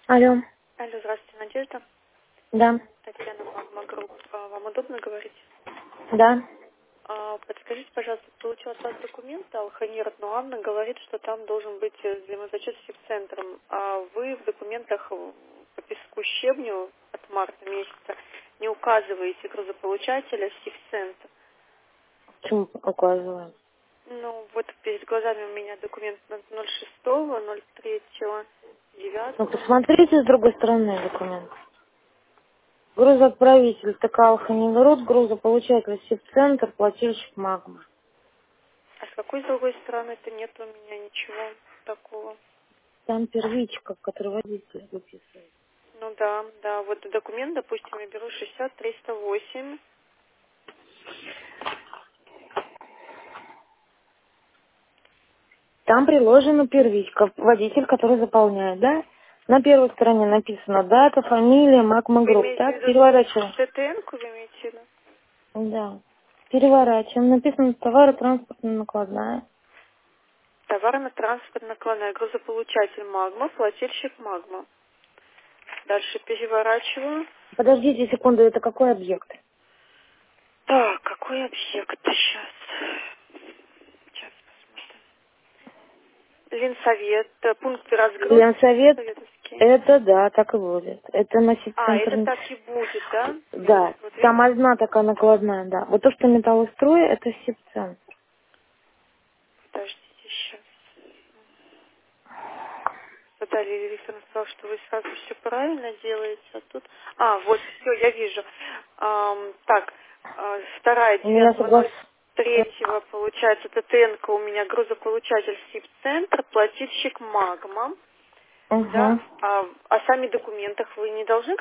Алло, Алло, здравствуйте, Надежда. да, Татьяна Магма Групп. Вам удобно говорить? да. Подскажите, пожалуйста, получила от вас документ, Алханир, но Анна говорит, что там должен быть взаимозачет с СИП-центром. А вы в документах по песку щебню от марта месяца не указываете грузополучателя СИП-центр. Почему указываю? Ну, вот перед глазами у меня документ 06-го, 03-го, Ну, 9-го. посмотрите с другой стороны документ. Грузоотправитель Токалха не берут, грузополучатель СИП-центр, плательщик Магма. А с какой с другой стороны-то нет у меня ничего такого? Там первичка, в которой водитель выписывает. Ну да, да, вот документ, допустим, я беру 60-308. Там приложена первичка, водитель, который заполняет, да? На первой стороне написано дата, фамилия, Магма Вы Групп, имеете в так? виду Переворачиваем. ТТН-ку, вы имеете в виду? Да. Переворачиваем. Написано товаротранспортная накладная. Товарно-транспортно-накладная, грузополучатель Магма, плательщик Магма. Дальше переворачиваю. Подождите секунду, это какой объект? Так, какой объект сейчас? Сейчас посмотрим. Ленсовет, пункт разгрузки Ленсовет, Ленсоветовский. это да, так и будет. Это носит А, это центр. так и будет, да? Да, Вот там видите? одна такая накладная, да. Вот то, что металлострой, это сибцентр. Подождите, сейчас. Наталья Викторовна сказала, что вы сразу все правильно делаете, а тут... А, вот, все, я вижу. Так, вторая, У меня соглас... 9.03, получается, ТТН у меня грузополучатель СИП-центр, плательщик Магма, да, Угу. а сами в документах вы не должны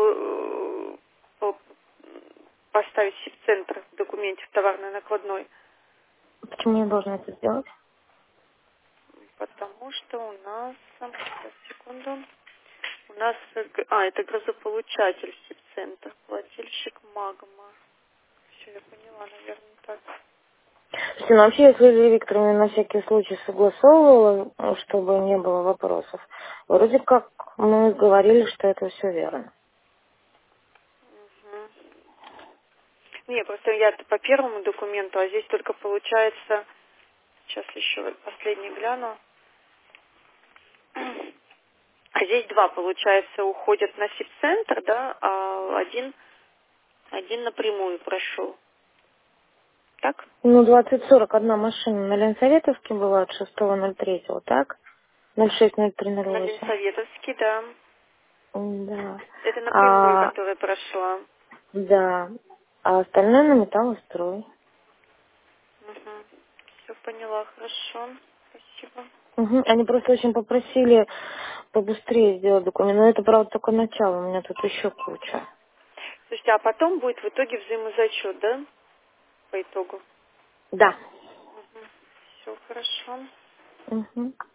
поставить СИП-центр в документе в товарной накладной, Почему я должна это сделать? потому что у нас... Сейчас, секунду. У нас, это грузополучатель СИП-центр, плательщик Магма. Все, я поняла, наверное, так. Слушайте, ну вообще, если Лилия Викторовна на всякий случай согласовывала, чтобы не было вопросов, вроде как мы говорили, что это все верно. Мгм. Не, просто я по первому документу, а здесь только получается, сейчас еще последний гляну. А здесь два, получается, уходят на СИП-центр, да, а один напрямую прошел. Так? Ну, 2041 машина на Ленсоветовске была от 6.03, так? На 06.03.08. Ленсоветовский, да. Да. Это напрямую, А, которая прошла. да. А остальное на металлострой. Все поняла, хорошо. Спасибо. Угу. Они просто очень попросили побыстрее сделать документ. Но это, правда, только начало. У меня тут еще куча. Слушайте, а потом будет в итоге взаимозачет, да? По итогу. Да. Все хорошо. Угу.